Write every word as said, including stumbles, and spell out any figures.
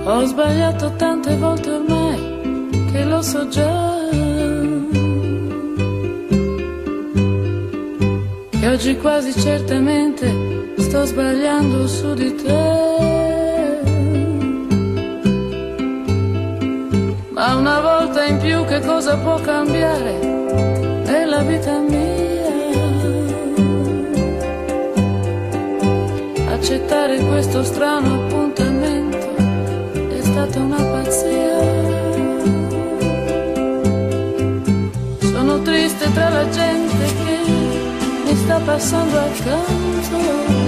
Ho sbagliato tante volte ormai che lo so già, e oggi quasi certamente sto sbagliando su di te. Ma una volta in più che cosa può cambiare nella vita mia? Accettare questo strano appuntamento è stata una pazzia. Sono triste tra la gente che mi sta passando accanto.